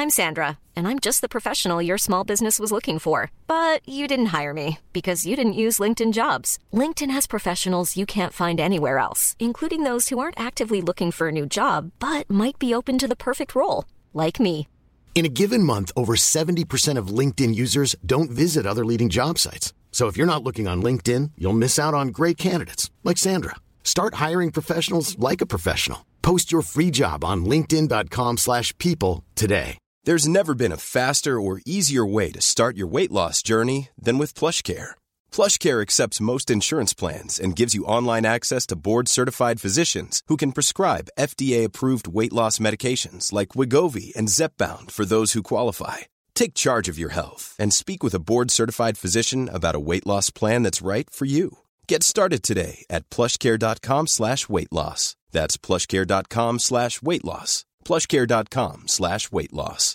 I'm Sandra, and I'm just the professional your small business was looking for. But you didn't hire me because you didn't use LinkedIn Jobs. LinkedIn has professionals you can't find anywhere else, including those who aren't actively looking for a new job, but might be open to the perfect role, like me. In a given month, over 70% of LinkedIn users don't visit other leading job sites. So if you're not looking on LinkedIn, you'll miss out on great candidates like Sandra. Start hiring professionals like a professional. Post your free job on linkedin.com/people today. There's never been a faster or easier way to start your weight loss journey than with PlushCare. PlushCare accepts most insurance plans and gives you online access to board-certified physicians who can prescribe FDA-approved weight loss medications like Wegovy and Zepbound for those who qualify. Take charge of your health and speak with a board-certified physician about a weight loss plan that's right for you. Get started today at plushcare.com/weight loss. That's plushcare.com/weight loss. plushcare.com/weight loss.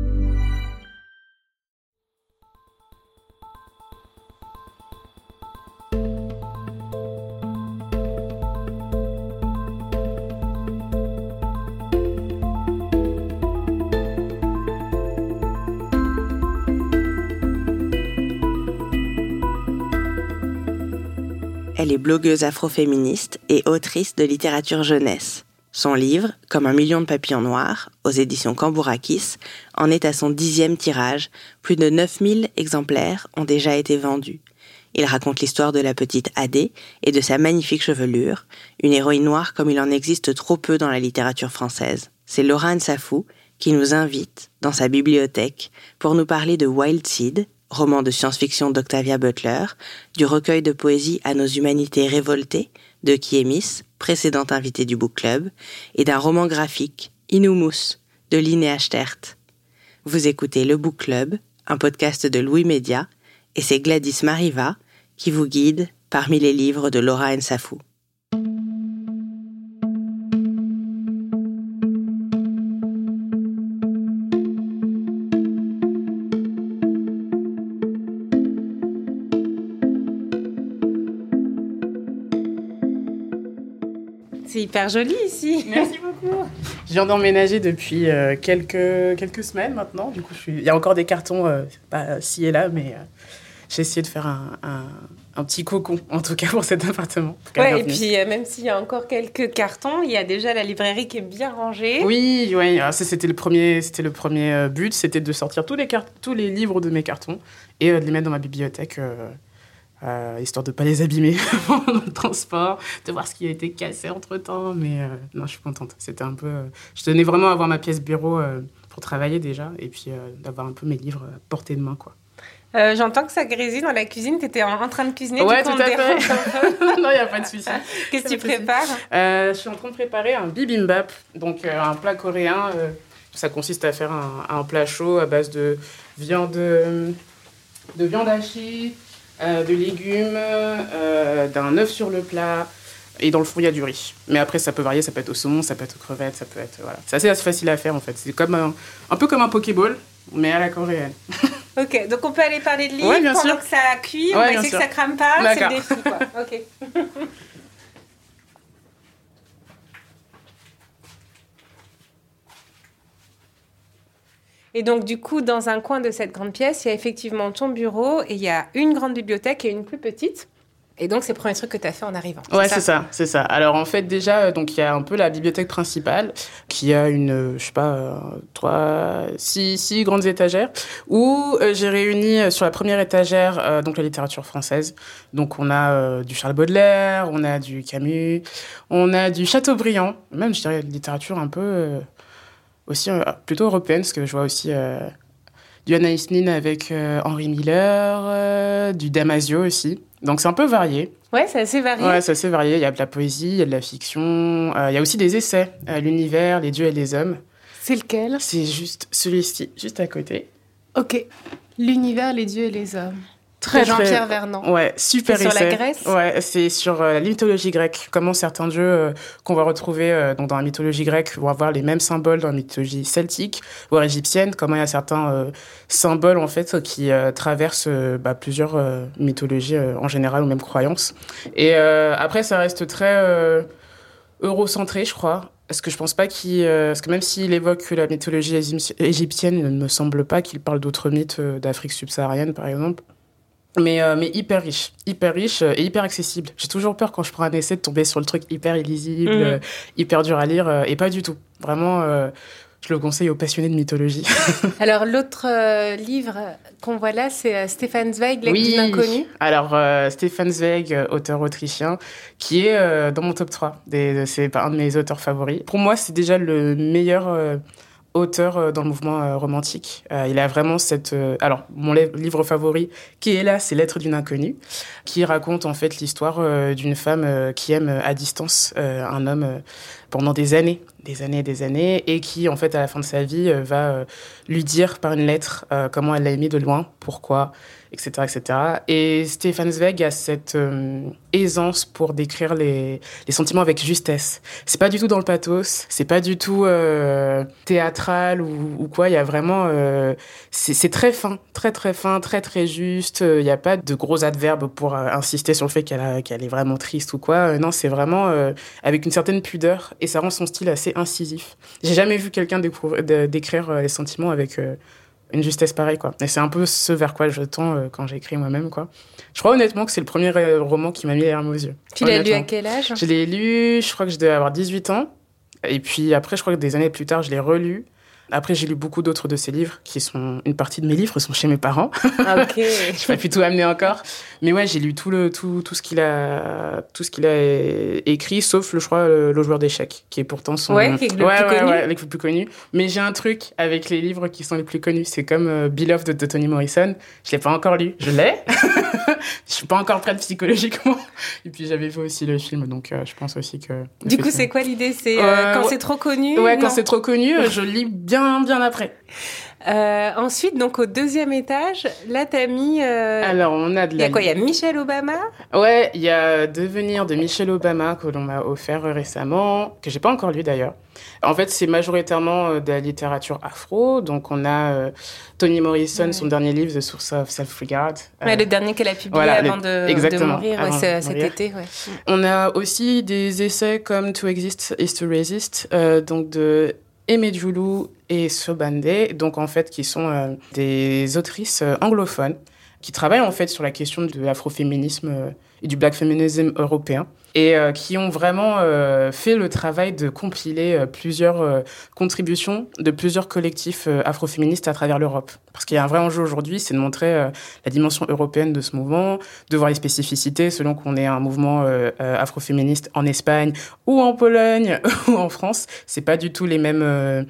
Elle est blogueuse afroféministe et autrice de littérature jeunesse. Son livre, Comme un million de papillons noirs, aux éditions Cambourakis, en est à son 10e tirage. Plus de 9000 exemplaires ont déjà été vendus. Il raconte l'histoire de la petite Adé et de sa magnifique chevelure, une héroïne noire comme il en existe trop peu dans la littérature française. C'est Laura Nsafou qui nous invite dans sa bibliothèque pour nous parler de Wild Seed, roman de science-fiction d'Octavia Butler, du recueil de poésie À nos humanités révoltées de Kiemis, précédente invitée du Book Club, et d'un roman graphique, Inhumus, de Linnea Sterrt. Vous écoutez Le Book Club, un podcast de Louis Média, et c'est Gladys Mariva qui vous guide parmi les livres de Laura Nsafou. C'est hyper joli ici. Merci beaucoup. Je viens d'emménager depuis quelques semaines maintenant. Du coup, il y a encore des cartons ci et là, mais j'ai essayé de faire un petit cocon, en tout cas pour cet appartement. Ouais, et puis même s'il y a encore quelques cartons, il y a déjà la librairie qui est bien rangée. Oui. Alors, c'était le premier but, c'était de sortir tous les livres de mes cartons et de les mettre dans ma bibliothèque. Histoire de ne pas les abîmer dans le transport, de voir ce qui a été cassé entre-temps. Mais non, je suis contente. C'était un peu... je tenais vraiment à avoir ma pièce bureau pour travailler déjà, et puis d'avoir un peu mes livres à portée de main, quoi. J'entends que ça grésille dans la cuisine. Tu étais en train de cuisiner. Ouais, tout à fait. Non, il n'y a pas de souci. Qu'est-ce que tu prépares ? Je suis en train de préparer un bibimbap, donc un plat coréen. Ça consiste à faire un plat chaud à base de viande hachée, de légumes, d'un œuf sur le plat, et dans le fond il y a du riz. Mais après ça peut varier, ça peut être au saumon, ça peut être aux crevettes, ça peut être... Voilà. C'est assez facile à faire en fait. C'est comme un peu comme un Pokéball, mais à la coréenne. Ok, donc on peut aller parler de livres pendant sûr. Que ça cuit, on va essayer que ça crame pas, d'accord. C'est le défi quoi. Ok. Et donc, du coup, dans un coin de cette grande pièce, il y a effectivement ton bureau et il y a une grande bibliothèque et une plus petite. Et donc, c'est le premier truc que tu as fait en arrivant. Ouais, c'est ça. Alors, en fait, déjà, donc il y a un peu la bibliothèque principale qui a six grandes étagères où j'ai réuni sur la première étagère donc la littérature française. Donc, on a du Charles Baudelaire, on a du Camus, on a du Chateaubriand, même, je dirais, de littérature un peu... aussi plutôt européenne, parce que je vois aussi du Anaïs Nin avec Henri Miller, du Damasio aussi. Donc c'est un peu varié. Ouais, c'est assez varié. Ouais, c'est assez varié. Il y a de la poésie, il y a de la fiction, il y a aussi des essais. L'univers, les dieux et les hommes. C'est lequel ? C'est juste celui-ci, juste à côté. Ok. L'univers, les dieux et les hommes. Très, Jean-Pierre Vernant. Ouais, super essai. C'est sur la Grèce ? Ouais, c'est sur la mythologie grecque. Comment certains dieux qu'on va retrouver donc dans la mythologie grecque vont avoir les mêmes symboles dans la mythologie celtique, voire égyptienne. Comment il y a certains symboles en fait qui traversent plusieurs mythologies en général ou même croyances. Et après, ça reste très eurocentré, je crois. Parce que je pense pas parce que même s'il évoque la mythologie égyptienne, il ne me semble pas qu'il parle d'autres mythes d'Afrique subsaharienne, par exemple. Mais hyper riche et hyper accessible. J'ai toujours peur quand je prends un essai de tomber sur le truc hyper illisible, hyper dur à lire, et pas du tout. Vraiment, je le conseille aux passionnés de mythologie. Alors, l'autre livre qu'on voit là, c'est Stefan Zweig, L'Aigle d'une inconnue. Alors, Stefan Zweig, auteur autrichien, qui est dans mon top 3. C'est un de mes auteurs favoris. Pour moi, c'est déjà le meilleur auteur dans le mouvement romantique. Il a vraiment alors, mon livre favori, qui est là, c'est Lettre d'une inconnue, qui raconte en fait l'histoire d'une femme qui aime à distance un homme pendant des années, et qui, en fait, à la fin de sa vie, va lui dire par une lettre comment elle l'a aimé de loin, pourquoi, etc., etc. Et Stefan Zweig a cette aisance pour décrire les sentiments avec justesse. C'est pas du tout dans le pathos, c'est pas du tout théâtral ou quoi. Il y a vraiment, c'est très fin, très très fin, très très juste. Il y a pas de gros adverbes pour insister sur le fait qu'elle est vraiment triste ou quoi. Non, c'est vraiment avec une certaine pudeur et ça rend son style assez incisif. J'ai jamais vu quelqu'un décrire les sentiments avec une justesse pareille, quoi. Et c'est un peu ce vers quoi je tends quand j'écris moi-même, quoi. Je crois honnêtement que c'est le premier roman qui m'a mis les larmes aux yeux. Tu l'as lu à quel âge ? Je l'ai lu, je crois que je devais avoir 18 ans. Et puis après, je crois que des années plus tard, je l'ai relu. Après, j'ai lu beaucoup d'autres de ses livres, une partie de mes livres sont chez mes parents. Ah, ok. Je n'ai pas pu tout amener encore. Mais ouais, j'ai lu tout ce qu'il a écrit, sauf, je crois, Le joueur d'échecs, qui est pourtant son... Qui est le plus connu. Ouais, le plus connu. Mais j'ai un truc avec les livres qui sont les plus connus. C'est comme Beloved de Toni Morrison. Je l'ai pas encore lu. Je l'ai. Je suis pas encore prête psychologiquement. Et puis, j'avais vu aussi le film, donc je pense aussi que... Du coup, c'est quoi l'idée ? C'est quand c'est trop connu ? Ouais, quand c'est trop connu, je lis bien après. Ensuite, donc au deuxième étage, là, t'as mis... Alors, on a de la... Il y a quoi ? Il y a Michelle Obama ? Ouais, il y a Devenir de Michelle Obama que l'on m'a offert récemment, que j'ai pas encore lu d'ailleurs. En fait, c'est majoritairement de la littérature afro. Donc, on a Toni Morrison, son dernier livre, The Source of Self-Regard. Le dernier qu'elle a publié avant de mourir, cet été. Ouais. On a aussi des essais comme To Exist is to Resist, donc de Aimé Djoulou et Sobande, donc en fait qui sont des autrices anglophones qui travaillent en fait sur la question de l'afroféminisme et du black feminism européen et qui ont vraiment fait le travail de compiler plusieurs contributions de plusieurs collectifs afroféministes à travers l'Europe. Parce qu'il y a un vrai enjeu aujourd'hui, c'est de montrer la dimension européenne de ce mouvement, de voir les spécificités selon qu'on est un mouvement afroféministe en Espagne ou en Pologne ou en France. C'est pas du tout les mêmes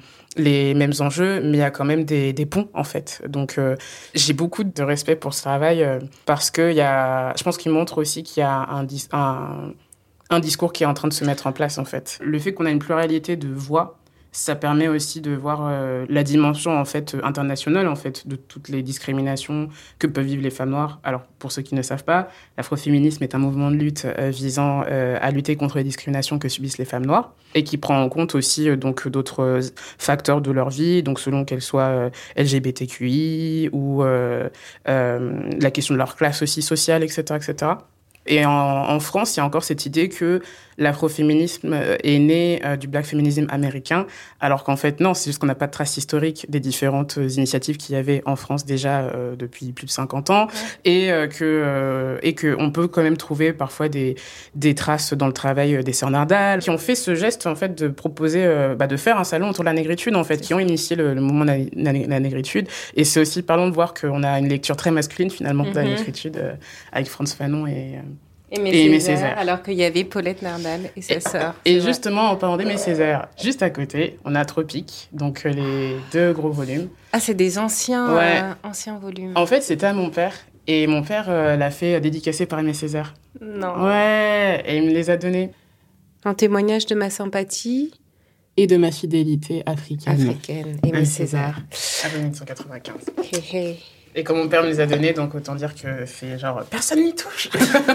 enjeux, mais il y a quand même des ponts, en fait. Donc, j'ai beaucoup de respect pour ce travail parce que je pense qu'il montre aussi qu'il y a un discours qui est en train de se mettre en place, en fait. Le fait qu'on a une pluralité de voix, ça permet aussi de voir la dimension en fait internationale en fait de toutes les discriminations que peuvent vivre les femmes noires. Alors pour ceux qui ne savent pas, l'afroféminisme est un mouvement de lutte visant à lutter contre les discriminations que subissent les femmes noires et qui prend en compte aussi donc d'autres facteurs de leur vie, donc selon qu'elles soient LGBTQI ou la question de leur classe aussi sociale, etc., etc. Et en France, il y a encore cette idée que l'afroféminisme est né du black feminism américain, alors qu'en fait, non, c'est juste qu'on n'a pas de trace historique des différentes initiatives qu'il y avait en France déjà depuis plus de 50 ans, et que on peut quand même trouver parfois des traces dans le travail des sœurs Nardal, qui ont fait ce geste, en fait, de proposer, de faire un salon autour de la négritude, en fait, qui ont initié le mouvement de la négritude. Et c'est aussi parlant de voir qu'on a une lecture très masculine, finalement, de la négritude, avec Frantz Fanon et Aimé Césaire, alors qu'il y avait Paulette Nardal et sa sœur. Et justement, en parlant d'Aimé Césaire, juste à côté, on a Tropique, donc les 2 gros volumes. Ah, c'est des anciens volumes. En fait, c'était à mon père, et mon père l'a fait dédicacer par Aimé Césaire. Non. Ouais, et il me les a donnés. Un témoignage de ma sympathie et de ma fidélité africaine. Aimé Césaire. Avant 1995. Hey. Et comme mon père me les a donnés, donc autant dire que c'est genre personne n'y touche.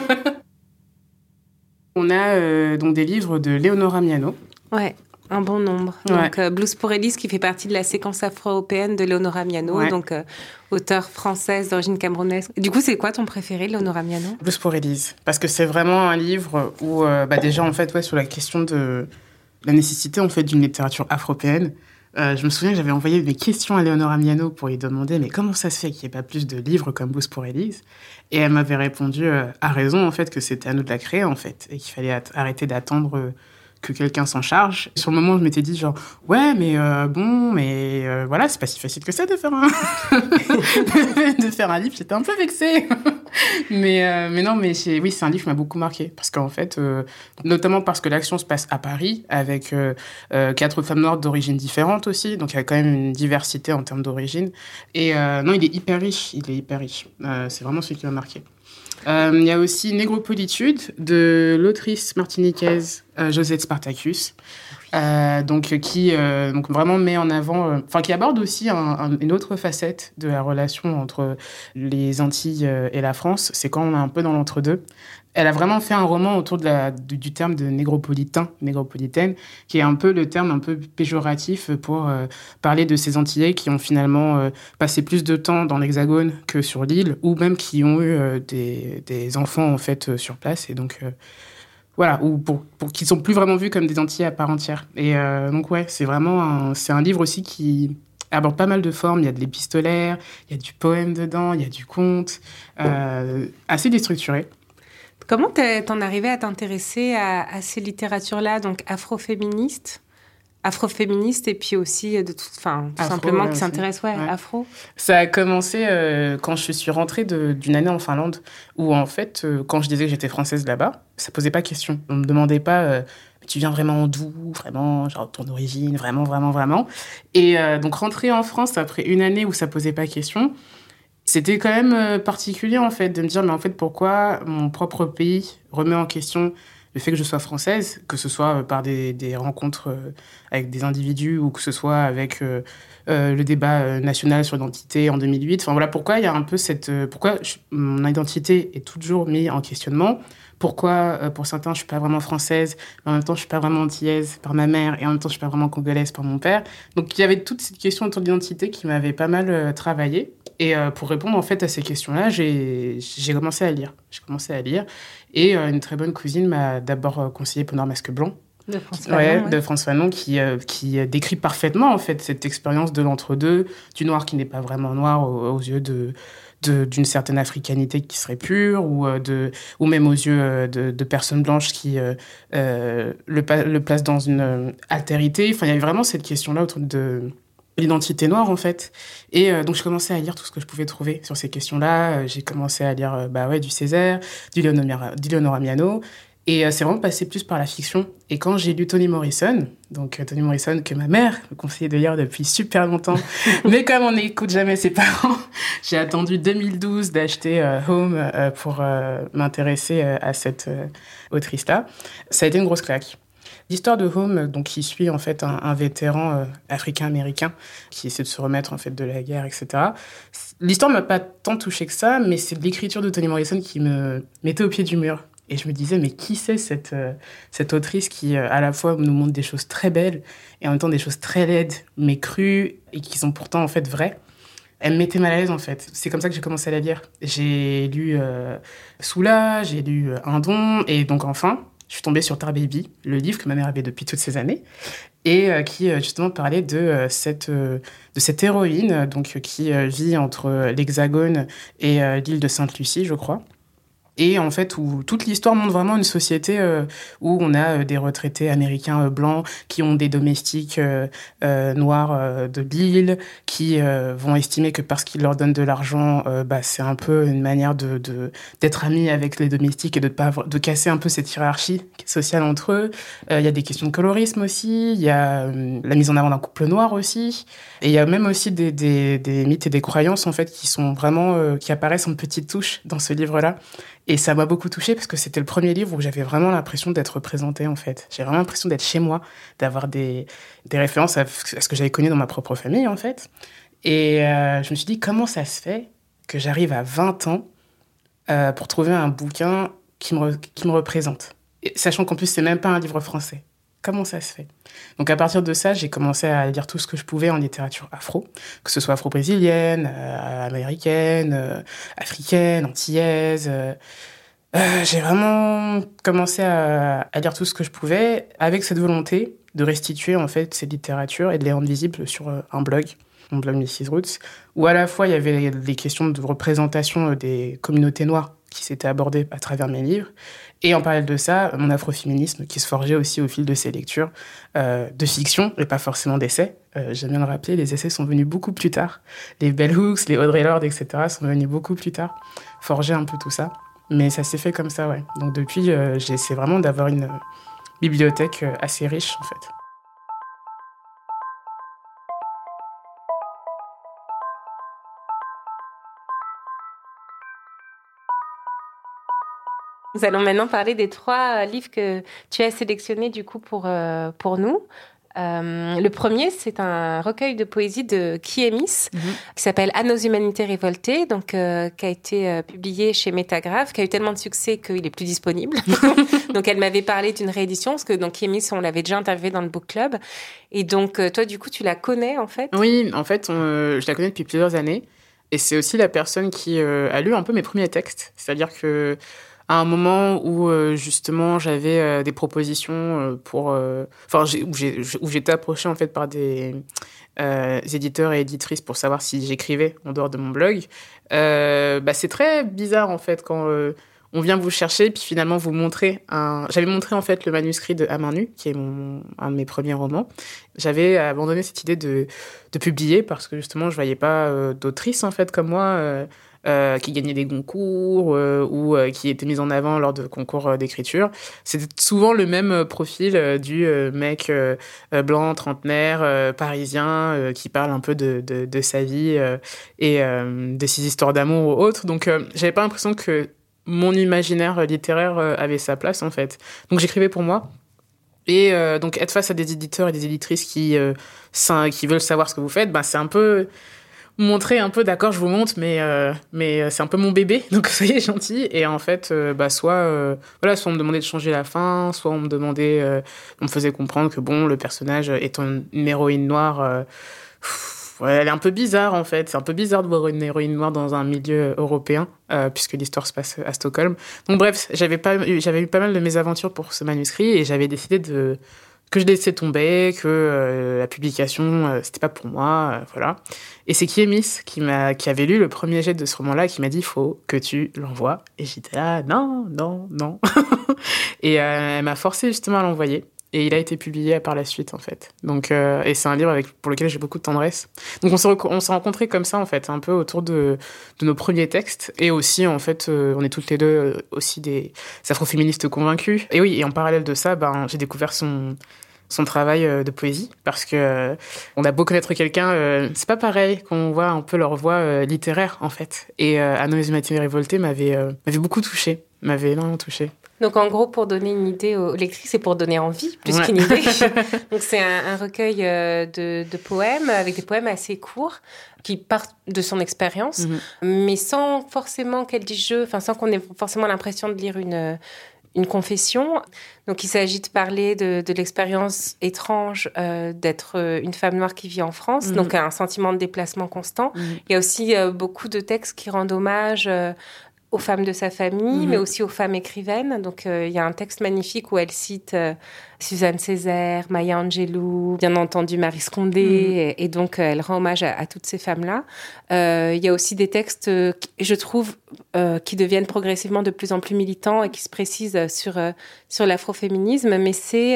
On a donc des livres de Leonora Miano. Ouais, un bon nombre. Ouais. Donc Blues pour Élise qui fait partie de la séquence afro-européenne de Leonora Miano, donc auteure française d'origine camerounaise. Du coup, c'est quoi ton préféré, Leonora Miano ? Blues pour Élise, parce que c'est vraiment un livre où déjà en fait sur la question de la nécessité en fait d'une littérature afro-européenne. Je me souviens que j'avais envoyé des questions à Leonora Miano pour lui demander mais comment ça se fait qu'il n'y ait pas plus de livres comme Blues pour Élise, et elle m'avait répondu à raison en fait que c'était à nous de la créer en fait et qu'il fallait arrêter d'attendre que quelqu'un s'en charge. Sur le moment, je m'étais dit genre ouais mais voilà, c'est pas si facile que ça de faire de faire un livre. J'étais un peu vexée. mais non, oui, c'est un livre qui m'a beaucoup marqué parce qu'en fait, notamment parce que l'action se passe à Paris avec 4 femmes noires d'origines différentes aussi, donc il y a quand même une diversité en termes d'origine. Et non, il est hyper riche. C'est vraiment celui qui m'a marqué. Il y a aussi Négropolitude de l'autrice martiniquaise Josette Spartacus, qui vraiment met en avant, qui aborde aussi une autre facette de la relation entre les Antilles et la France. C'est quand on est un peu dans l'entre-deux. Elle a vraiment fait un roman autour du terme de négropolitaine, qui est un peu le terme un peu péjoratif pour parler de ces Antillais qui ont finalement passé plus de temps dans l'Hexagone que sur l'île, ou même qui ont eu des enfants en fait sur place, et donc voilà, ou pour qui sont plus vraiment vus comme des Antillais à part entière. Et donc ouais, c'est un livre aussi qui aborde pas mal de formes. Il y a de l'épistolaire, il y a du poème dedans, il y a du conte, assez déstructuré. Comment t'en arrivé à t'intéresser à ces littératures-là, donc afroféministes, et puis aussi tout simplement qui s'intéressent afro? Ça a commencé quand je suis rentrée d'une année en Finlande, où en fait, quand je disais que j'étais française là-bas, ça posait pas question. On me demandait pas tu viens vraiment d'où, vraiment, genre ton origine, vraiment, vraiment, vraiment. Et donc rentrer en France après une année où ça posait pas question, c'était quand même particulier, en fait, de me dire, mais en fait, pourquoi mon propre pays remet en question le fait que je sois française, que ce soit par des rencontres avec des individus ou que ce soit avec le débat national sur l'identité en 2008. Enfin, voilà, pourquoi il y a un peu pourquoi mon identité est toujours mise en questionnement. Pourquoi, pour certains, je ne suis pas vraiment française, mais en même temps, je ne suis pas vraiment antillaise par ma mère, et en même temps, je ne suis pas vraiment congolaise par mon père. Donc, il y avait toute cette question autour de l'identité qui m'avait pas mal travaillé. Et pour répondre, en fait, à ces questions-là, j'ai commencé à lire. Et une très bonne cousine m'a d'abord conseillé Peau noire masque blanc. De François Fanon. De François Fanon, qui décrit parfaitement, en fait, cette expérience de l'entre-deux, du noir qui n'est pas vraiment noir aux yeux d'une certaine africanité qui serait pure, ou même aux yeux de personnes blanches qui le placent dans une altérité. Enfin, il y avait vraiment cette question-là autour de l'identité noire, en fait. Et donc, je commençais à lire tout ce que je pouvais trouver sur ces questions-là. J'ai commencé à lire du Césaire, du Leonora Miano. Et c'est vraiment passé plus par la fiction. Et quand j'ai lu Toni Morrison, que ma mère me conseillait de lire depuis super longtemps, mais comme on n'écoute jamais ses parents, j'ai attendu 2012 d'acheter Home pour m'intéresser à cette autrice-là. Ça a été une grosse claque. L'histoire de Home, donc, qui suit en fait un vétéran africain-américain qui essaie de se remettre en fait de la guerre, etc. L'histoire m'a pas tant touchée que ça, mais c'est l'écriture de Toni Morrison qui me mettait au pied du mur. Et je me disais, mais qui c'est cette autrice qui, à la fois, nous montre des choses très belles et en même temps des choses très laides, mais crues, et qui sont pourtant, en fait, vraies. Elle me mettait mal à l'aise, en fait. C'est comme ça que j'ai commencé à la lire. J'ai lu Soula, j'ai lu Un Don, et donc, enfin, je suis tombée sur Tar Baby, le livre que ma mère avait depuis toutes ces années, et qui, justement, parlait de cette héroïne donc, qui vit entre l'Hexagone et l'île de Sainte-Lucie, je crois. Et en fait, où toute l'histoire montre vraiment une société où on a des retraités américains blancs qui ont des domestiques noirs de l'île, qui vont estimer que parce qu'ils leur donnent de l'argent, c'est un peu une manière d'être amis avec les domestiques et de casser un peu cette hiérarchie sociale entre eux. Il y a des questions de colorisme aussi, il y a la mise en avant d'un couple noir aussi, et il y a même aussi des mythes et des croyances en fait qui sont vraiment qui apparaissent en petites touches dans ce livre-là. Et ça m'a beaucoup touchée parce que c'était le premier livre où j'avais vraiment l'impression d'être représentée, en fait. J'ai vraiment l'impression d'être chez moi, d'avoir des références à ce que j'avais connu dans ma propre famille, en fait. Et je me suis dit, comment ça se fait que j'arrive à 20 ans pour trouver un bouquin qui me représente, et sachant qu'en plus, c'est même pas un livre français. Comment ça se fait? Donc, à partir de ça, j'ai commencé à lire tout ce que je pouvais en littérature afro, que ce soit afro-brésilienne, américaine, africaine, antillaise. J'ai vraiment commencé à lire tout ce que je pouvais avec cette volonté de restituer en fait ces littératures et de les rendre visibles sur un blog, mon blog Mrs. Roots, où à la fois il y avait des questions de représentation des communautés noires qui s'étaient abordées à travers mes livres, et en parallèle de ça, mon afroféminisme qui se forgeait aussi au fil de ces lectures de fiction et pas forcément d'essais. J'aime bien le rappeler, les essais sont venus beaucoup plus tard. Les Bell Hooks, les Audre Lorde, etc. sont venus beaucoup plus tard, forger un peu tout ça. Mais ça s'est fait comme ça, ouais. Donc depuis, j'essaie vraiment d'avoir une bibliothèque assez riche, en fait. Nous allons maintenant parler des 3 livres que tu as sélectionnés du coup pour nous. Le premier, c'est un recueil de poésie de Kiemis, qui s'appelle « À nos humanités révoltées », donc, qui a été publié chez Métagraphe, qui a eu tellement de succès qu'il est plus disponible. Donc, elle m'avait parlé d'une réédition, parce que donc, Kiemis, on l'avait déjà interviewé dans le book club. Et donc, toi, du coup, tu la connais, en fait ? Oui, en fait, je la connais depuis plusieurs années. Et c'est aussi la personne qui a lu un peu mes premiers textes. C'est-à-dire que à un moment où justement j'avais des propositions où j'étais approchée en fait par des éditeurs et éditrices pour savoir si j'écrivais en dehors de mon blog, c'est très bizarre en fait quand on vient vous chercher puis finalement vous montrer j'avais montré en fait le manuscrit de À main nue qui est un de mes premiers romans. J'avais abandonné cette idée de publier parce que justement je voyais pas d'autrices en fait comme moi qui gagnaient des concours ou qui étaient mises en avant lors de concours d'écriture. C'était souvent le même profil du mec blanc, trentenaire, parisien, qui parle un peu de sa vie et de ses histoires d'amour ou autres. Donc, j'avais pas l'impression que mon imaginaire littéraire avait sa place, en fait. Donc, j'écrivais pour moi. Et donc, être face à des éditeurs et des éditrices qui veulent savoir ce que vous faites, c'est un peu montrer un peu, d'accord, je vous montre, mais c'est un peu mon bébé, donc soyez gentils. Et en fait, soit on me demandait de changer la fin, soit on me faisait comprendre que bon, le personnage étant une héroïne noire, elle est un peu bizarre en fait. C'est un peu bizarre de voir une héroïne noire dans un milieu européen, puisque l'histoire se passe à Stockholm. Donc bref, j'avais eu pas mal de mésaventures pour ce manuscrit et j'avais décidé que je laissais tomber, que la publication, c'était pas pour moi, voilà. Et c'est Kiemis qui avait lu le premier jet de ce roman-là, qui m'a dit « faut que tu l'envoies ». Et j'étais là « non ». Et elle m'a forcé justement à l'envoyer. Et il a été publié par la suite, en fait. Donc, et c'est un livre pour lequel j'ai beaucoup de tendresse. Donc, on s'est rencontrés comme ça, en fait, un peu autour de nos premiers textes. Et aussi, en fait, on est toutes les deux aussi des afroféministes convaincus. Et oui, et en parallèle de ça, j'ai découvert son travail de poésie, parce que on a beau connaître quelqu'un, c'est pas pareil qu'on voit un peu leur voix littéraire, en fait. Et À nos humanités révoltées m'avait beaucoup touchée, m'avait énormément touchée. Donc, en gros, pour donner une idée aux lectrices et pour donner envie, plus qu'une idée. Donc, c'est un recueil de poèmes, avec des poèmes assez courts, qui partent de son expérience, mais sans forcément qu'elle dise je, sans qu'on ait forcément l'impression de lire une confession. Donc, il s'agit de parler de l'expérience étrange d'être une femme noire qui vit en France, donc un sentiment de déplacement constant. Il y a aussi beaucoup de textes qui rendent hommage aux femmes de sa famille, mais aussi aux femmes écrivaines. Donc, il y a un texte magnifique où elle cite Suzanne Césaire, Maya Angelou, bien entendu Marie Scondé, et donc elle rend hommage à toutes ces femmes-là. Il y a aussi des textes, je trouve, qui deviennent progressivement de plus en plus militants et qui se précisent sur l'afroféminisme, mais c'est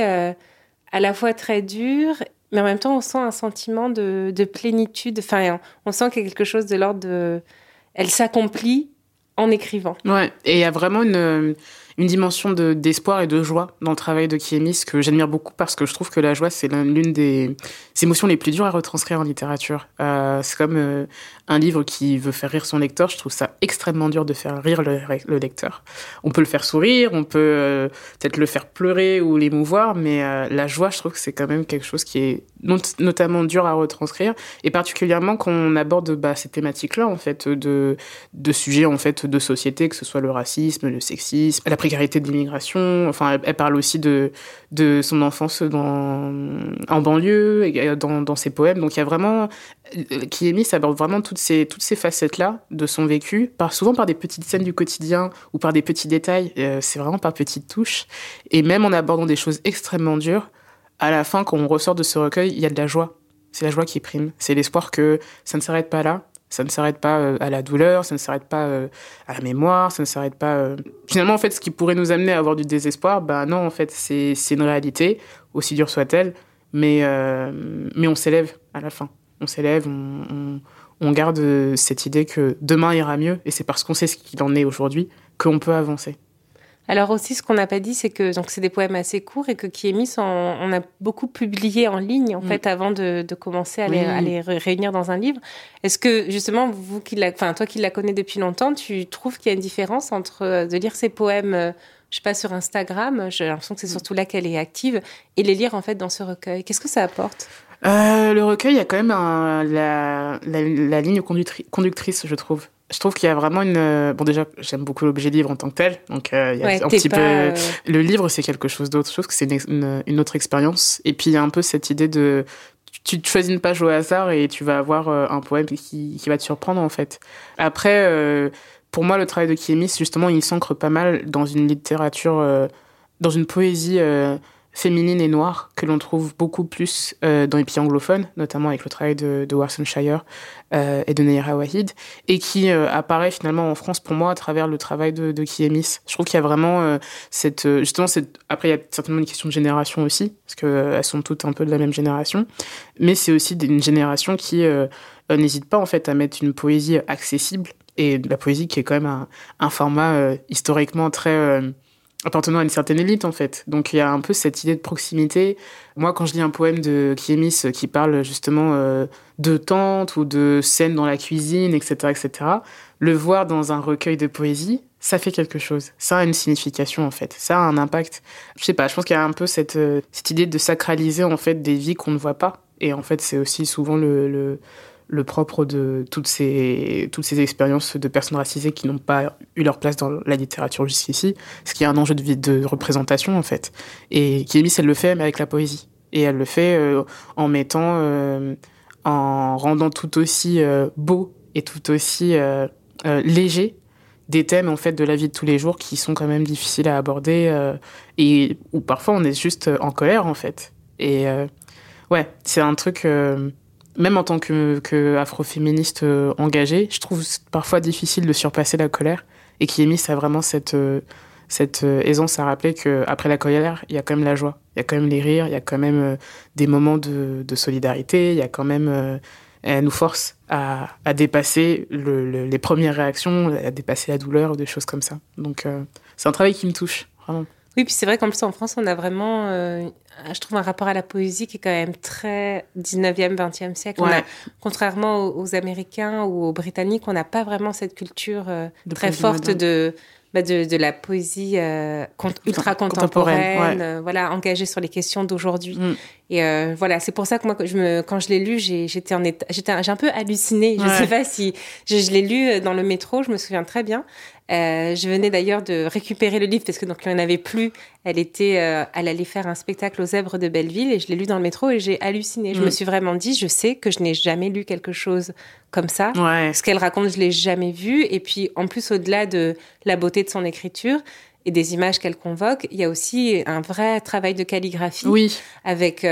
à la fois très dur, mais en même temps, on sent un sentiment de plénitude. Enfin, on sent qu'il y a quelque chose de l'ordre de... Elle s'accomplit en écrivant. Ouais, et il y a vraiment une dimension d'espoir et de joie dans le travail de Kiemis que j'admire beaucoup, parce que je trouve que la joie, c'est l'une des émotions les plus dures à retranscrire en littérature. C'est comme un livre qui veut faire rire son lecteur. Je trouve ça extrêmement dur de faire rire le lecteur. On peut le faire sourire, on peut peut-être le faire pleurer ou l'émouvoir, mais la joie, je trouve que c'est quand même quelque chose qui est notamment dur à retranscrire, et particulièrement quand on aborde ces thématiques-là, en fait, de sujets en fait de société, que ce soit le racisme, le sexisme, la précarité de l'immigration. Enfin, elle parle aussi de son enfance en banlieue, et dans ses poèmes. Donc, il y a vraiment... Kyemi aborde vraiment toutes ces facettes-là de son vécu, souvent par des petites scènes du quotidien ou par des petits détails. C'est vraiment par petites touches. Et même en abordant des choses extrêmement dures, à la fin, quand on ressort de ce recueil, il y a de la joie. C'est la joie qui prime. C'est l'espoir que ça ne s'arrête pas là. Ça ne s'arrête pas à la douleur, ça ne s'arrête pas à la mémoire, ça ne s'arrête pas... Finalement, en fait, ce qui pourrait nous amener à avoir du désespoir, non, en fait, c'est une réalité, aussi dure soit-elle, mais on s'élève à la fin. On s'élève, on garde cette idée que demain ira mieux, et c'est parce qu'on sait ce qu'il en est aujourd'hui qu'on peut avancer. Alors aussi, ce qu'on n'a pas dit, c'est que donc c'est des poèmes assez courts et que Kyemi, on a beaucoup publié en ligne en fait avant de commencer à les réunir dans un livre. Est-ce que justement toi qui la connais depuis longtemps, tu trouves qu'il y a une différence entre de lire ces poèmes, je sais pas, sur Instagram, j'ai l'impression que c'est surtout là qu'elle est active, et les lire en fait dans ce recueil. Qu'est-ce que ça apporte ? Le recueil, il y a quand même la ligne conductrice, je trouve. Je trouve qu'il y a vraiment bon, déjà, j'aime beaucoup l'objet livre en tant que tel. Donc, il y a un petit peu... Le livre, c'est quelque chose d'autre. Je trouve que c'est une autre expérience. Et puis, il y a un peu cette idée de... Tu choisis une page au hasard et tu vas avoir un poème qui va te surprendre, en fait. Après, pour moi, le travail de Kyemi, justement, il s'ancre pas mal dans une littérature, dans une poésie... féminine et noire, que l'on trouve beaucoup plus dans les pays anglophones, notamment avec le travail de Warsan Shire et de Nayra Wahid, et qui apparaît finalement en France pour moi à travers le travail de Kyemi. Je trouve qu'il y a vraiment après il y a certainement une question de génération aussi, parce qu'elles sont toutes un peu de la même génération, mais c'est aussi une génération qui n'hésite pas en fait à mettre une poésie accessible, et de la poésie qui est quand même un format historiquement très... appartenant à une certaine élite, en fait. Donc, il y a un peu cette idée de proximité. Moi, quand je lis un poème de Kyemi qui parle justement de tante ou de scènes dans la cuisine, etc., etc., le voir dans un recueil de poésie, ça fait quelque chose. Ça a une signification, en fait. Ça a un impact. Je sais pas, je pense qu'il y a un peu cette idée de sacraliser, en fait, des vies qu'on ne voit pas. Et en fait, c'est aussi souvent le propre de toutes ces expériences de personnes racisées qui n'ont pas eu leur place dans la littérature jusqu'ici, ce qui est un enjeu de représentation, en fait. Et Kyemi, elle le fait, mais avec la poésie. Et elle le fait en rendant tout aussi beau et tout aussi léger des thèmes, en fait, de la vie de tous les jours qui sont quand même difficiles à aborder et où parfois on est juste en colère, en fait. Et c'est un truc... même en tant que afroféministe engagée, je trouve parfois difficile de surpasser la colère. Et Kyemi, ça a vraiment cette aisance à rappeler qu'après la colère, il y a quand même la joie. Il y a quand même les rires, il y a quand même des moments de solidarité, il y a quand même... elle nous force à dépasser les premières réactions, à dépasser la douleur, des choses comme ça. Donc, c'est un travail qui me touche, vraiment. Oui, puis c'est vrai qu'en plus, en France, on a vraiment, je trouve, un rapport à la poésie qui est quand même très 19e, 20e siècle. Ouais. Contrairement aux Américains ou aux Britanniques, on n'a pas vraiment cette culture très forte de la poésie ultra contemporaine, engagée sur les questions d'aujourd'hui. Et c'est pour ça que moi, quand je l'ai lu, j'ai un peu hallucinée. Je sais pas si je l'ai lu dans le métro, je me souviens très bien. Je venais d'ailleurs de récupérer le livre parce que donc il n'y en avait plus. Elle allait faire un spectacle aux Zèbres de Belleville et je l'ai lu dans le métro et j'ai halluciné. Je me suis vraiment dit, je sais que je n'ai jamais lu quelque chose comme ça. Ouais. Ce qu'elle raconte, je l'ai jamais vu. Et puis en plus, au-delà de la beauté de son écriture et des images qu'elle convoque, il y a aussi un vrai travail de calligraphie avec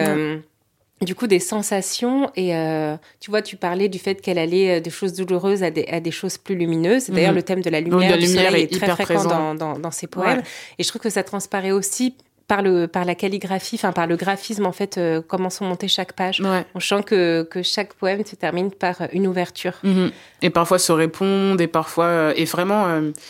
du coup des sensations. Et tu vois, tu parlais du fait qu'elle allait des choses douloureuses à des choses plus lumineuses. D'ailleurs, le thème de la lumière, du soleil est très fréquent dans ses poèmes. Et je trouve que ça transparaît aussi par la calligraphie, par le graphisme, en fait, comment sont montées chaque page. Ouais. On sent que chaque poème se termine par une ouverture. Et parfois se répondent, et parfois... et vraiment...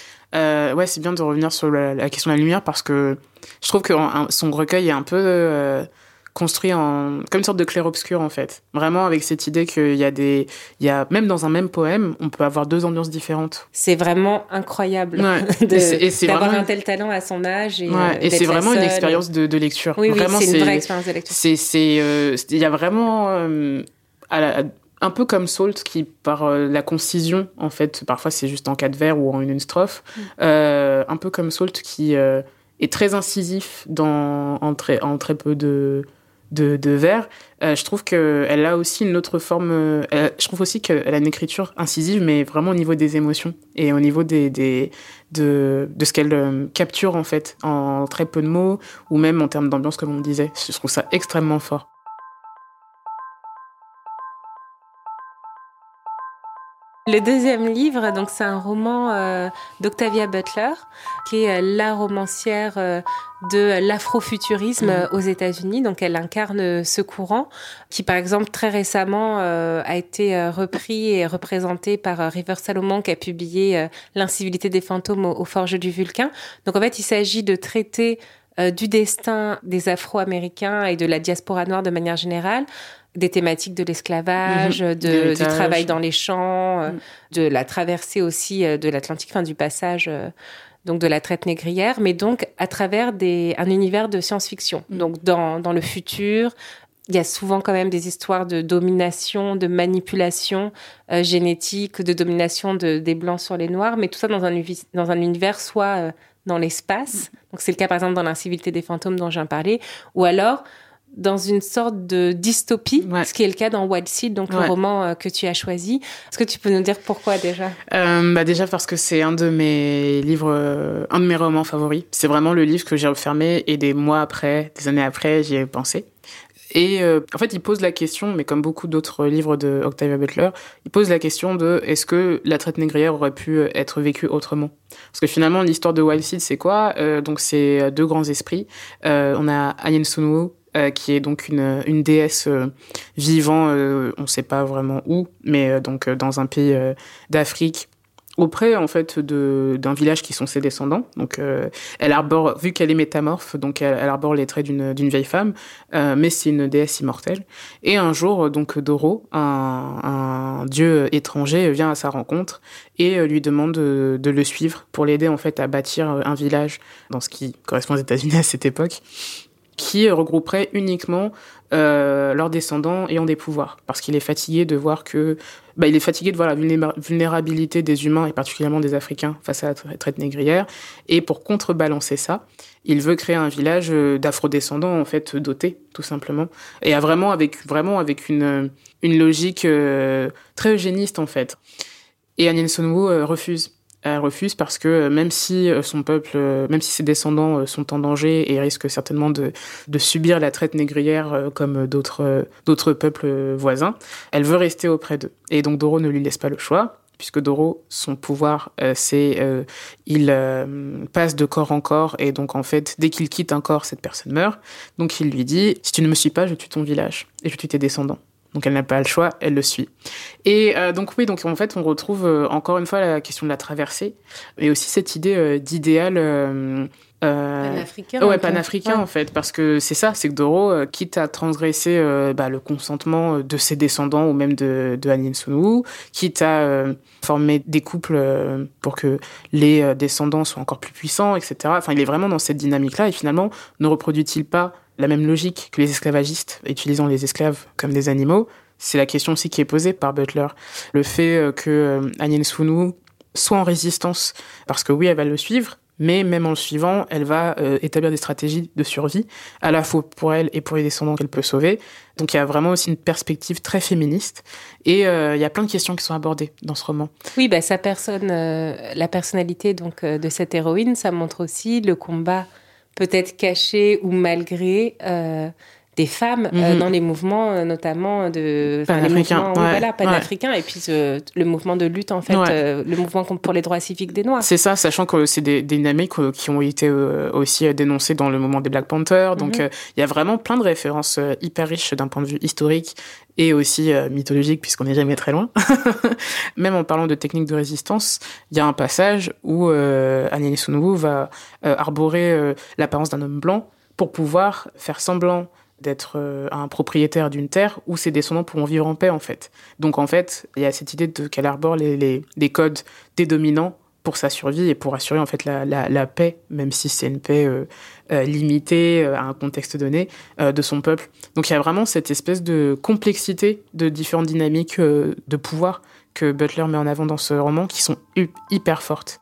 c'est bien de revenir sur la question de la lumière, parce que je trouve que son recueil est un peu... construit comme une sorte de clair-obscur, en fait. Vraiment avec cette idée qu'il y a même dans un même poème, on peut avoir deux ambiances différentes. C'est vraiment incroyable d'avoir vraiment... un tel talent à son âge. Et c'est vraiment une expérience de lecture. Oui, vraiment, c'est une vraie expérience de lecture. Il y a vraiment... un peu comme Salt, qui par la concision, en fait, parfois c'est juste en 4 vers ou en une strophe, un peu comme Salt qui est très incisif en très peu de vers. Je trouve qu'elle a aussi une autre forme. Je trouve aussi qu'elle a une écriture incisive, mais vraiment au niveau des émotions et au niveau de ce qu'elle capture, en fait, en très peu de mots, ou même en termes d'ambiance, comme on disait. Je trouve ça extrêmement fort. Le deuxième livre, donc c'est un roman d'Octavia Butler, qui est la romancière de l'afrofuturisme aux États-Unis. Donc elle incarne ce courant qui, par exemple, très récemment a été repris et représenté par River Salomon, qui a publié L'incivilité des fantômes aux forges du Vulcain. Donc en fait, il s'agit de traiter du destin des Afro-Américains et de la diaspora noire de manière générale, des thématiques de l'esclavage, du travail dans les champs, de la traversée aussi de l'Atlantique, du passage donc de la traite négrière, mais donc à travers un univers de science-fiction. Donc dans le futur, il y a souvent quand même des histoires de domination, de manipulation génétique, de domination des Blancs sur les Noirs, mais tout ça dans un univers soit dans l'espace. Donc c'est le cas par exemple dans L'incivilité des fantômes dont j'ai parlé, ou alors dans une sorte de dystopie, ce qui est le cas dans Wild Seed, donc le roman que tu as choisi. Est-ce que tu peux nous dire pourquoi déjà ? Déjà parce que c'est un de mes romans favoris. C'est vraiment le livre que j'ai refermé et des années après, j'y ai pensé. Et en fait, il pose la question, mais comme beaucoup d'autres livres de Octavia Butler, il pose la question de est-ce que la traite négrière aurait pu être vécue autrement ? Parce que finalement, l'histoire de Wild Seed, c'est quoi ? Donc c'est deux grands esprits. On a Ayen Sunwu, qui est donc une déesse vivant, on ne sait pas vraiment où, mais donc dans un pays d'Afrique, auprès en fait d'un village qui sont ses descendants. Donc elle arbore, vu qu'elle est métamorphe, donc elle arbore les traits d'une vieille femme, mais c'est une déesse immortelle. Et un jour, donc Doro, un dieu étranger, vient à sa rencontre et lui demande de le suivre pour l'aider en fait à bâtir un village dans ce qui correspond aux États-Unis à cette époque, qui regrouperait uniquement leurs descendants ayant des pouvoirs, parce qu'il est fatigué de voir la vulnérabilité des humains et particulièrement des Africains face à la traite négrière, et pour contrebalancer ça, il veut créer un village d'afrodescendants en fait dotés, tout simplement, et vraiment avec une logique très eugéniste en fait. Et Ayen Sunwu refuse. Elle refuse parce que même si son peuple, même si ses descendants sont en danger et risquent certainement de subir la traite négrière comme d'autres peuples voisins, elle veut rester auprès d'eux. Et donc Doro ne lui laisse pas le choix, puisque Doro, son pouvoir, il passe de corps en corps, et donc en fait, dès qu'il quitte un corps, cette personne meurt. Donc il lui dit « Si tu ne me suis pas, je tue ton village, et je tue tes descendants ». Donc elle n'a pas le choix, elle le suit. Et donc en fait on retrouve encore une fois la question de la traversée, et aussi cette idée d'idéal panafricain. Panafricain en fait, parce que c'est que Doro, quitte à transgresser le consentement de ses descendants ou même de Ayen Sunwu, quitte à former des couples pour que les descendants soient encore plus puissants, etc. Enfin, il est vraiment dans cette dynamique-là, et finalement, ne reproduit-il pas la même logique que les esclavagistes, utilisant les esclaves comme des animaux? C'est la question aussi qui est posée par Butler. Le fait que Ayen Sunwu soit en résistance, parce que oui, elle va le suivre, mais même en le suivant, elle va établir des stratégies de survie, à la fois pour elle et pour les descendants qu'elle peut sauver. Donc il y a vraiment aussi une perspective très féministe, et il y a plein de questions qui sont abordées dans ce roman. Oui, sa personne, la personnalité donc de cette héroïne, ça montre aussi le combat peut-être caché ou malgré des femmes dans les mouvements notamment panafricains, panafricains, et puis le mouvement de lutte en fait, le mouvement pour les droits civiques des Noirs. C'est ça, sachant que c'est des dynamiques qui ont été aussi dénoncées dans le mouvement des Black Panthers. Donc il y a vraiment plein de références hyper riches d'un point de vue historique et aussi mythologique, puisqu'on n'est jamais très loin. Même en parlant de techniques de résistance, il y a un passage où Ayen Sunwu va arborer l'apparence d'un homme blanc pour pouvoir faire semblant d'être un propriétaire d'une terre où ses descendants pourront vivre en paix, en fait. Donc, en fait, il y a cette idée qu'elle arbore les codes des dominants pour sa survie et pour assurer en fait la paix, même si c'est une paix limitée à un contexte donné, de son peuple. Donc il y a vraiment cette espèce de complexité de différentes dynamiques de pouvoir que Butler met en avant dans ce roman qui sont hyper fortes.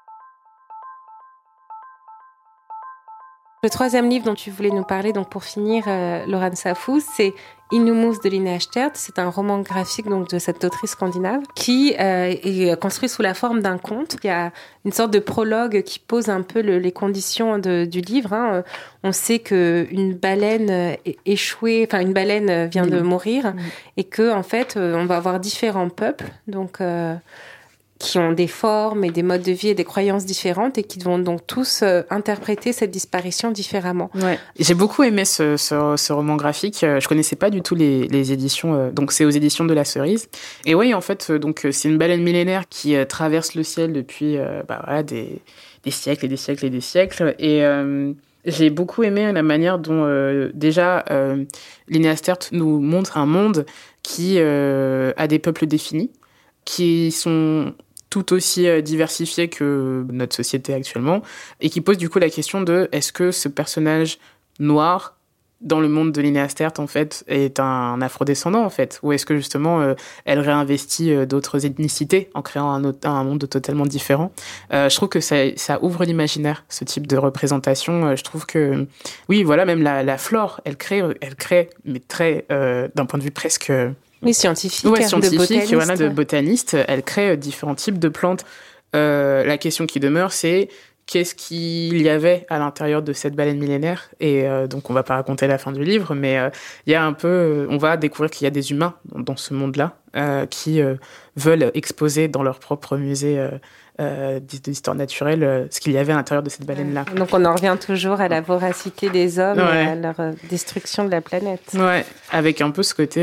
Le troisième livre dont tu voulais nous parler, donc pour finir, Lorraine Safou, c'est Inhumus de Lina Echtert. C'est un roman graphique donc de cette autrice scandinave qui est construit sous la forme d'un conte. Il y a une sorte de prologue qui pose un peu les conditions du livre. Hein. On sait qu'une baleine échouée, enfin une baleine vient de mourir et que en fait on va avoir différents peuples. Donc qui ont des formes et des modes de vie et des croyances différentes et qui vont donc tous interpréter cette disparition différemment. Ouais. J'ai beaucoup aimé ce roman graphique. Je connaissais pas du tout les éditions. Donc c'est aux éditions de La Cerise. Et oui, en fait, donc c'est une baleine millénaire qui traverse le ciel depuis des siècles et des siècles et des siècles. Et j'ai beaucoup aimé la manière dont déjà Lina Echtert nous montre un monde qui a des peuples définis, qui sont tout aussi diversifié que notre société actuellement, et qui pose du coup la question de est-ce que ce personnage noir dans le monde de Lina Echtert en fait est un afrodescendant en fait, ou est-ce que justement elle réinvestit d'autres ethnicités en créant un monde totalement différent. Je trouve que ça ouvre l'imaginaire, ce type de représentation. Je trouve que oui, voilà, même la flore, elle crée mais très d'un point de vue presque oui, scientifique, de botaniste. Elle crée différents types de plantes. La question qui demeure, c'est qu'est-ce qu'il y avait à l'intérieur de cette baleine millénaire ? Et donc, on va pas raconter la fin du livre, mais il y a un peu, on va découvrir qu'il y a des humains dans ce monde-là qui veulent exposer dans leur propre musée d'histoire naturelle ce qu'il y avait à l'intérieur de cette baleine-là. Donc on en revient toujours à la voracité des hommes et à leur destruction de la planète. Ouais, avec un peu ce côté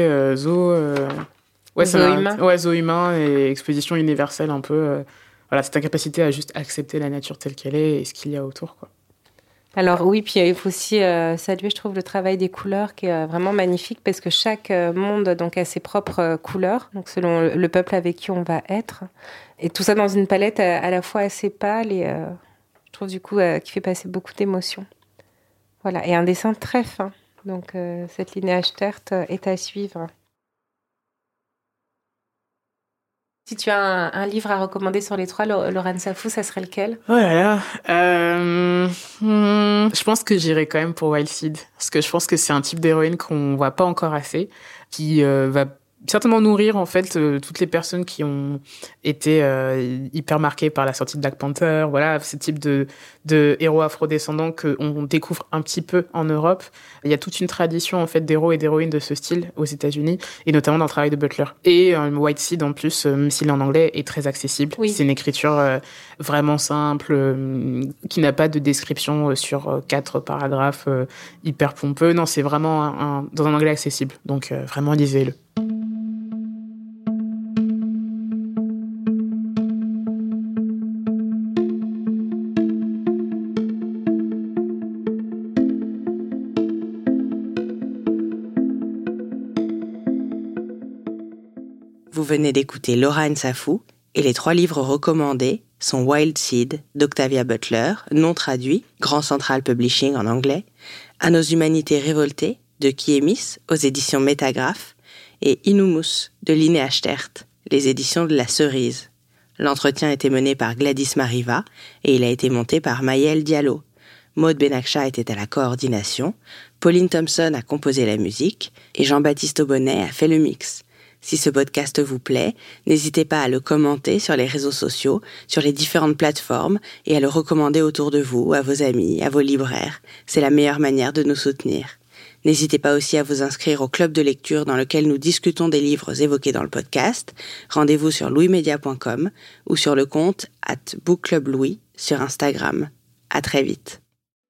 zoo humain et exposition universelle un peu. Voilà, cette incapacité à juste accepter la nature telle qu'elle est et ce qu'il y a autour, quoi. Alors oui, puis il faut aussi saluer, je trouve, le travail des couleurs qui est vraiment magnifique parce que chaque monde donc, a ses propres couleurs, donc selon le peuple avec qui on va être. Et tout ça dans une palette à la fois assez pâle et je trouve du coup qui fait passer beaucoup d'émotions. Voilà, et un dessin très fin. Donc cette Lina Echtert est à suivre. Si tu as un livre à recommander sur les trois, Lorraine Safou, ça serait lequel ? Oh là là, je pense que j'irai quand même pour Wild Seed, parce que je pense que c'est un type d'héroïne qu'on voit pas encore assez, qui va certainement nourrir en fait toutes les personnes qui ont été hyper marquées par la sortie de Black Panther. Voilà, ce type de héros afrodescendants qu'on découvre un petit peu en Europe. Il y a toute une tradition en fait d'héros et d'héroïnes de ce style aux États-Unis, et notamment dans le travail de Butler. Et White Seed en plus, même s'il est en anglais, est très accessible. Oui. C'est une écriture vraiment simple, qui n'a pas de description sur 4 paragraphes hyper pompeux. Non, c'est vraiment dans un anglais accessible. Donc vraiment lisez-le. Vous venez d'écouter Lorraine Safou et les 3 livres recommandés sont Wild Seed d'Octavia Butler, non traduit, Grand Central Publishing en anglais, À nos humanités révoltées de Kiemis aux éditions Métagraphe et Inhumus de Lina Echtert, les éditions de La Cerise. L'entretien a été mené par Gladys Mariva et il a été monté par Maëlle Diallo. Maud Benakcha était à la coordination, Pauline Thompson a composé la musique et Jean-Baptiste Aubonnet a fait le mix. Si ce podcast vous plaît, n'hésitez pas à le commenter sur les réseaux sociaux, sur les différentes plateformes et à le recommander autour de vous, à vos amis, à vos libraires. C'est la meilleure manière de nous soutenir. N'hésitez pas aussi à vous inscrire au club de lecture dans lequel nous discutons des livres évoqués dans le podcast. Rendez-vous sur louismedia.com ou sur le compte @bookclublouis sur Instagram. À très vite.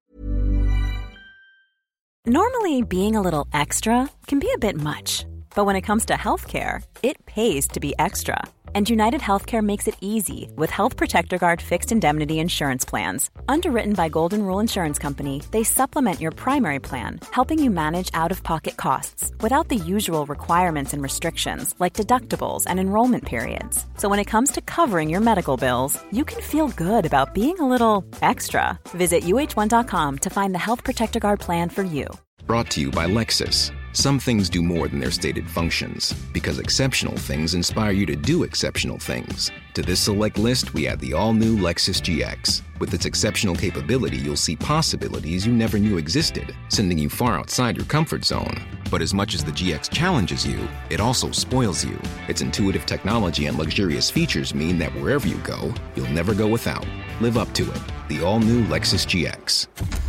Normally, being a little extra can be a bit much. But when it comes to healthcare, it pays to be extra. And United Healthcare makes it easy with Health Protector Guard fixed indemnity insurance plans. Underwritten by Golden Rule Insurance Company, they supplement your primary plan, helping you manage out-of-pocket costs without the usual requirements and restrictions like deductibles and enrollment periods. So when it comes to covering your medical bills, you can feel good about being a little extra. Visit uh1.com to find the Health Protector Guard plan for you. Brought to you by Lexus. Some things do more than their stated functions, because exceptional things inspire you to do exceptional things. To this select list, we add the all-new Lexus GX. With its exceptional capability, you'll see possibilities you never knew existed, sending you far outside your comfort zone. But as much as the GX challenges you, it also spoils you. Its intuitive technology and luxurious features mean that wherever you go, you'll never go without. Live up to it. The all-new Lexus GX.